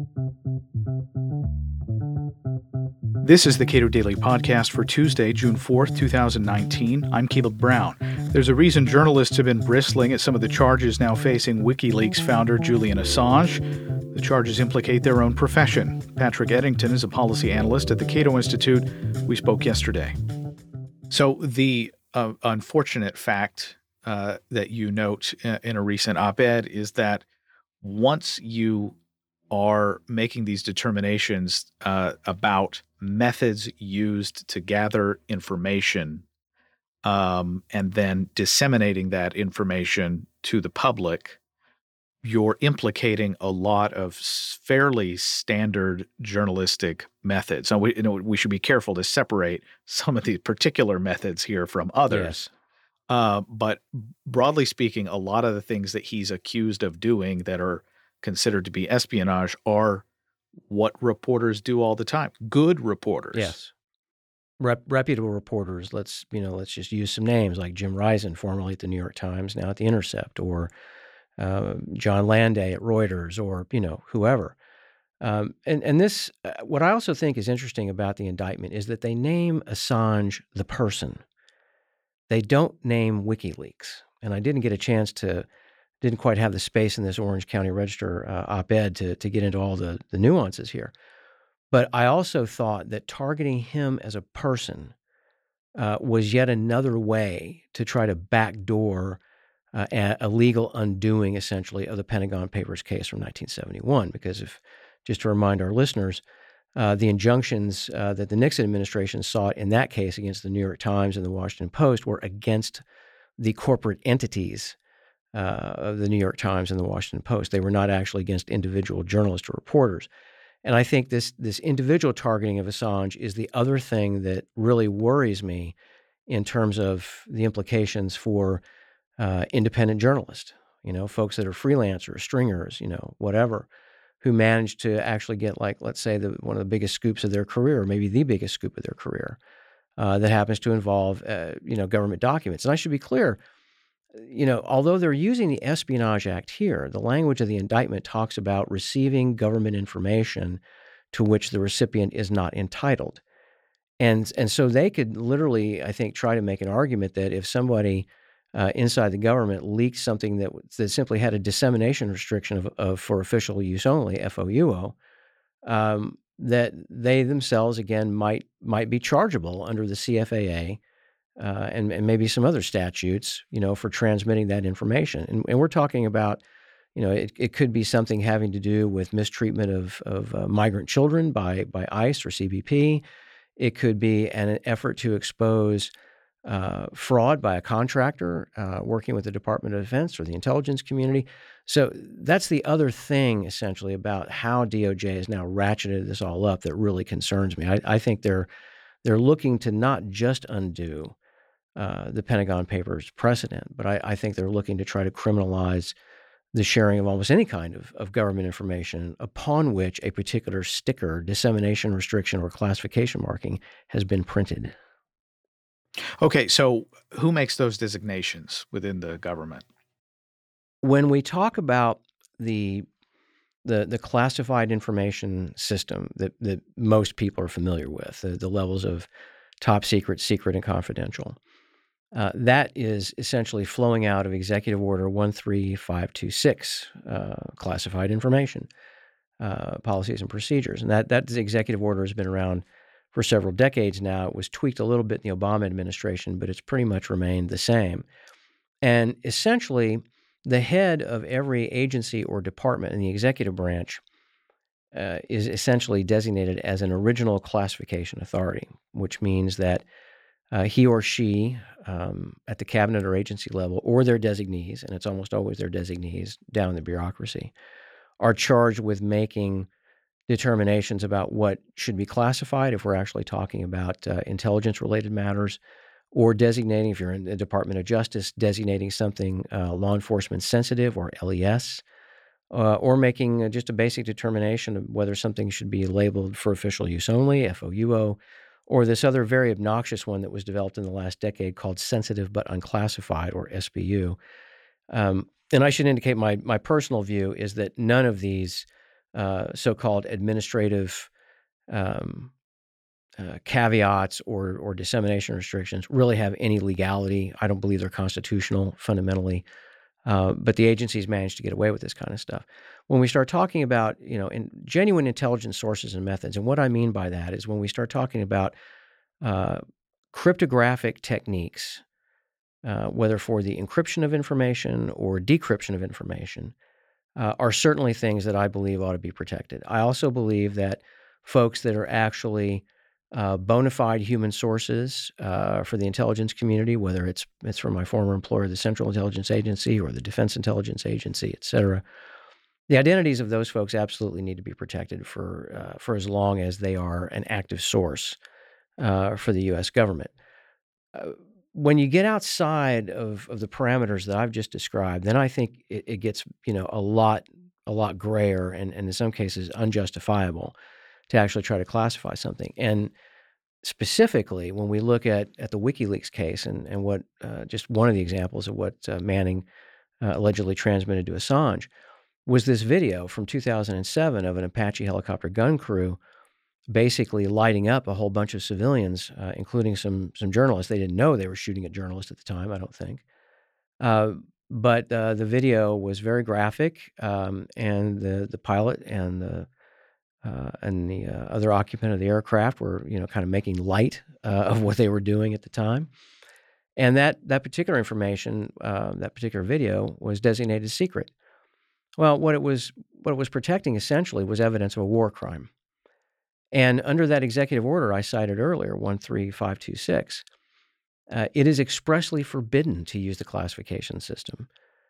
This is the Cato Daily Podcast for Tuesday, June 4th, 2019. I'm Caleb Brown. There's a reason journalists have been bristling at some of the charges now facing WikiLeaks founder Julian Assange. The charges implicate their own profession. Patrick Eddington is a policy analyst at the Cato Institute. We spoke yesterday. So the unfortunate fact that you note in a recent op-ed is that once you are making these determinations about methods used to gather information and then disseminating that information to the public, you're implicating a lot of fairly standard journalistic methods. So we should be careful to separate some of the particular methods here from others. Yes. But broadly speaking, a lot of the things that he's accused of doing that are considered to be espionage are what reporters do all the time. Good reporters. Yes. Reputable reporters. Let's just use some names like Jim Risen, formerly at the New York Times, now at The Intercept, or John Landay at Reuters, or, whoever. And this, what I also think is interesting about the indictment is that they name Assange the person. They don't name WikiLeaks. And I didn't quite have the space in this Orange County Register op-ed to get into all the nuances here. But I also thought that targeting him as a person was yet another way to try to backdoor a legal undoing, essentially, of the Pentagon Papers case from 1971. Because just to remind our listeners, the injunctions that the Nixon administration sought in that case against the New York Times and the Washington Post were against the corporate entities of the New York Times and the Washington Post. They were not actually against individual journalists or reporters. And I think this individual targeting of Assange is the other thing that really worries me in terms of the implications for independent journalists, folks that are freelancers, stringers, whatever, who manage to actually get, like, let's say, one of the biggest scoops of their career, or maybe the biggest scoop of their career, that happens to involve, government documents. And I should be clear, although they're using the Espionage Act here, the language of the indictment talks about receiving government information to which the recipient is not entitled. And so they could literally, I think, try to make an argument that if somebody inside the government leaked something that simply had a dissemination restriction of for official use only, FOUO, that they themselves, again, might be chargeable under the CFAA, and maybe some other statutes, for transmitting that information. And we're talking about, it could be something having to do with mistreatment of migrant children by ICE or CBP. It could be an effort to expose fraud by a contractor working with the Department of Defense or the intelligence community. So that's the other thing, essentially, about how DOJ has now ratcheted this all up that really concerns me. I think they're looking to not just undo the Pentagon Papers precedent, but I think they're looking to try to criminalize the sharing of almost any kind of government information upon which a particular sticker, dissemination restriction, or classification marking has been printed. Okay, so who makes those designations within the government? When we talk about the classified information system that most people are familiar with, the levels of top secret, secret, and confidential, that is essentially flowing out of Executive Order 13526, classified information, policies and procedures. And that executive order has been around for several decades now. It was tweaked a little bit in the Obama administration, but it's pretty much remained the same. And essentially, the head of every agency or department in the executive branch is essentially designated as an original classification authority, which means that he or she at the cabinet or agency level, or their designees, and it's almost always their designees down in the bureaucracy, are charged with making determinations about what should be classified if we're actually talking about intelligence-related matters, or designating, if you're in the Department of Justice, designating something law enforcement sensitive, or LES, or making just a basic determination of whether something should be labeled for official use only, FOUO, or this other very obnoxious one that was developed in the last decade called sensitive but unclassified, or SBU. And I should indicate my personal view is that none of these so-called administrative caveats or dissemination restrictions really have any legality. I don't believe they're constitutional fundamentally, but the agencies managed to get away with this kind of stuff. When we start talking about, in genuine intelligence sources and methods, and what I mean by that is when we start talking about cryptographic techniques, whether for the encryption of information or decryption of information, are certainly things that I believe ought to be protected. I also believe that folks that are actually bona fide human sources for the intelligence community, whether it's from my former employer, the Central Intelligence Agency, or the Defense Intelligence Agency, et cetera, the identities of those folks absolutely need to be protected for as long as they are an active source for the U.S. government. When you get outside of the parameters that I've just described, then I think it gets a lot grayer and in some cases unjustifiable to actually try to classify something. And specifically, when we look at the WikiLeaks case and what just one of the examples of what Manning allegedly transmitted to Assange was this video from 2007 of an Apache helicopter gun crew basically lighting up a whole bunch of civilians, including some journalists. They didn't know they were shooting at journalists at the time, I don't think. But the video was very graphic, and the pilot and the other occupant of the aircraft were, kind of making light of what they were doing at the time. And that particular information, that particular video, was designated secret. Well, what it was protecting essentially was evidence of a war crime. And under that executive order I cited earlier, 13526, it is expressly forbidden to use the classification system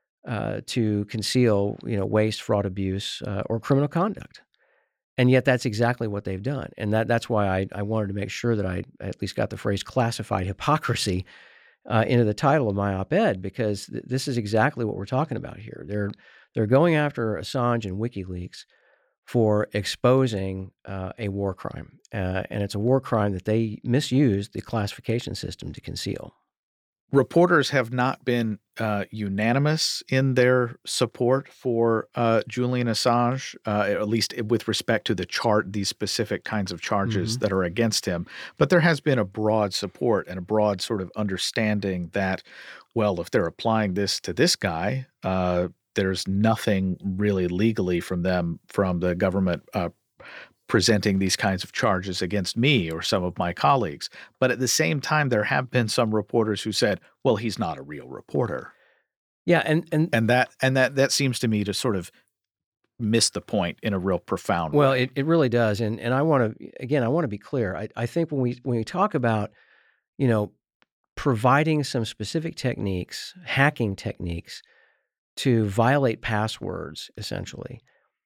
to conceal, waste, fraud, abuse, or criminal conduct. And yet that's exactly what they've done. And that's why I wanted to make sure that I at least got the phrase classified hypocrisy into the title of my op-ed, because this is exactly what we're talking about here. They're going after Assange and WikiLeaks for exposing a war crime. And it's a war crime that they misused the classification system to conceal. Reporters have not been unanimous in their support for Julian Assange, at least with respect to these specific kinds of charges that are against him. But there has been a broad support and a broad sort of understanding that, well, if they're applying this to this guy, there's nothing really legally from the government presenting these kinds of charges against me or some of my colleagues. But at the same time, there have been some reporters who said, well, he's not a real reporter. Yeah, and that seems to me to sort of miss the point in a real profound way. Well, it really does. And I want to be clear. I think when we talk about, providing some specific techniques, hacking techniques to violate passwords, essentially,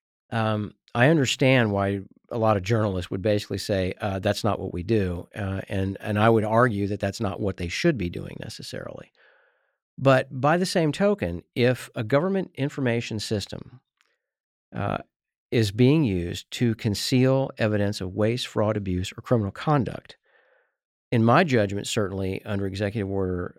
I understand why a lot of journalists would basically say that's not what we do, and I would argue that that's not what they should be doing necessarily. But by the same token, if a government information system is being used to conceal evidence of waste, fraud, abuse, or criminal conduct, in my judgment, certainly under Executive Order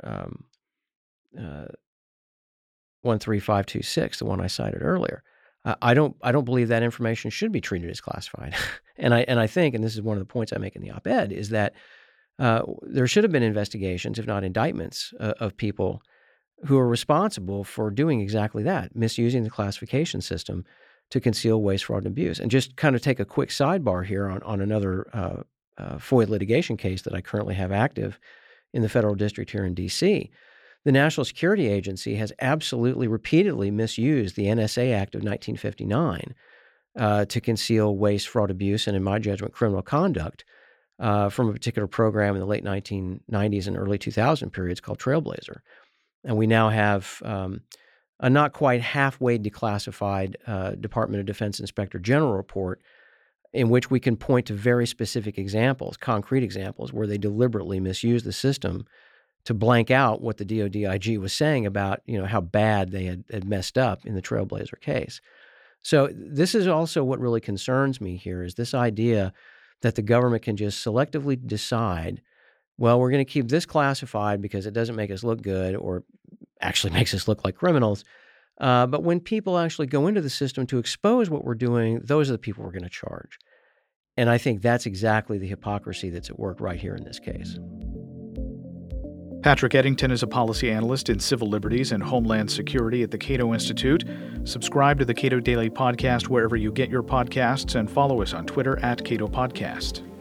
13526, the one I cited earlier, I don't believe that information should be treated as classified. and I think, and this is one of the points I make in the op-ed, is that there should have been investigations, if not indictments, of people who are responsible for doing exactly that, misusing the classification system to conceal waste, fraud, and abuse. And just kind of take a quick sidebar here on another FOIA litigation case that I currently have active in the federal district here in D.C. The National Security Agency has absolutely repeatedly misused the NSA Act of 1959 to conceal waste, fraud, abuse, and in my judgment, criminal conduct from a particular program in the late 1990s and early 2000 periods called Trailblazer. And we now have a not quite halfway declassified Department of Defense Inspector General report in which we can point to very specific examples, concrete examples, where they deliberately misused the system to blank out what the DOD IG was saying about, how bad they had messed up in the Trailblazer case. So this is also what really concerns me here, is this idea that the government can just selectively decide, well, we're going to keep this classified because it doesn't make us look good or actually makes us look like criminals. But when people actually go into the system to expose what we're doing, those are the people we're going to charge. And I think that's exactly the hypocrisy that's at work right here in this case. Patrick Eddington is a policy analyst in civil liberties and homeland security at the Cato Institute. Subscribe to the Cato Daily Podcast wherever you get your podcasts and follow us on Twitter @Cato Podcast.